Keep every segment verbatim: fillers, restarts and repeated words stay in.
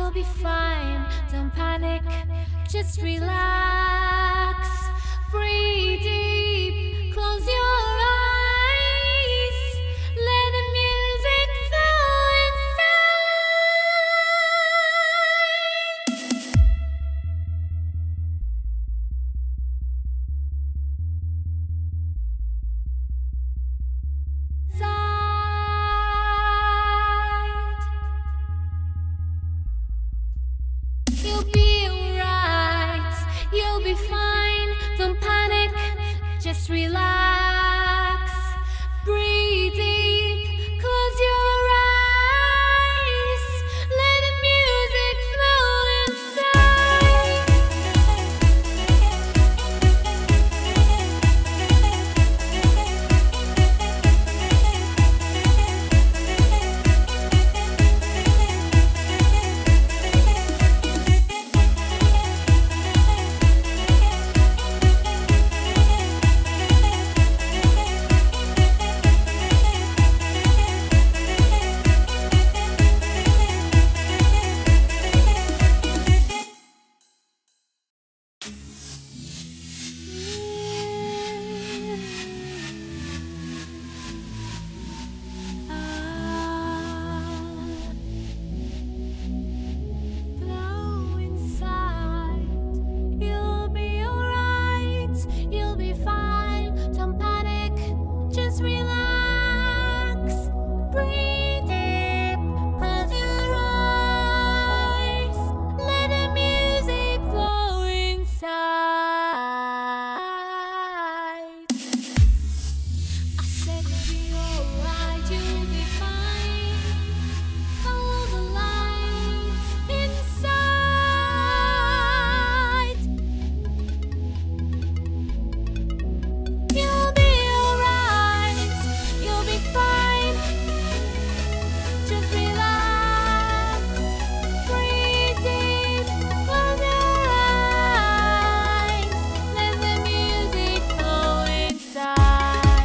you'll be fine. Don't panic, just relax. Breathe deep, close your eyes. Let the music flow inside. You'll be alright, you'll be fine. Don't panic, just relax. Breathe deep, close your eyes. Let the music flow inside. Flow inside. You'll be alright, you'll be fine. Don't panic, just relax. Breathe deep, close your eyes. Let the music flow inside. I said you'll be alright, you'll be fine. Follow the light inside. You'll be alright, you'll be fine. Just relax. Breathe deep, close your eyes. Let the music flow inside.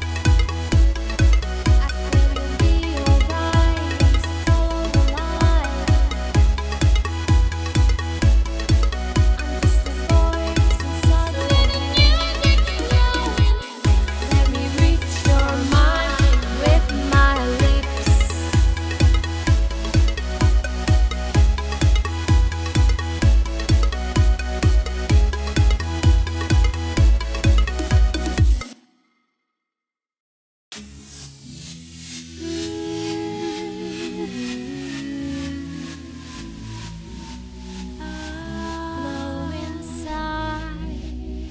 I said you'll be alright. Follow the light. I'm just a voice inside the Let the music flow in. Let me reach your mind with my lips. Flow inside,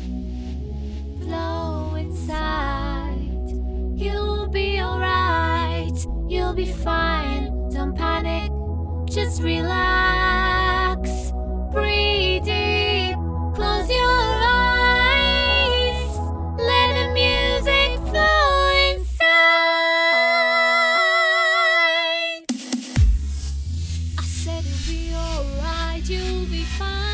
flow inside. You'll be alright, you'll be fine. Don't panic, just relax. Breathe deep, close your eyes. Let the music flow inside. I said you'll be alright, you'll be fine.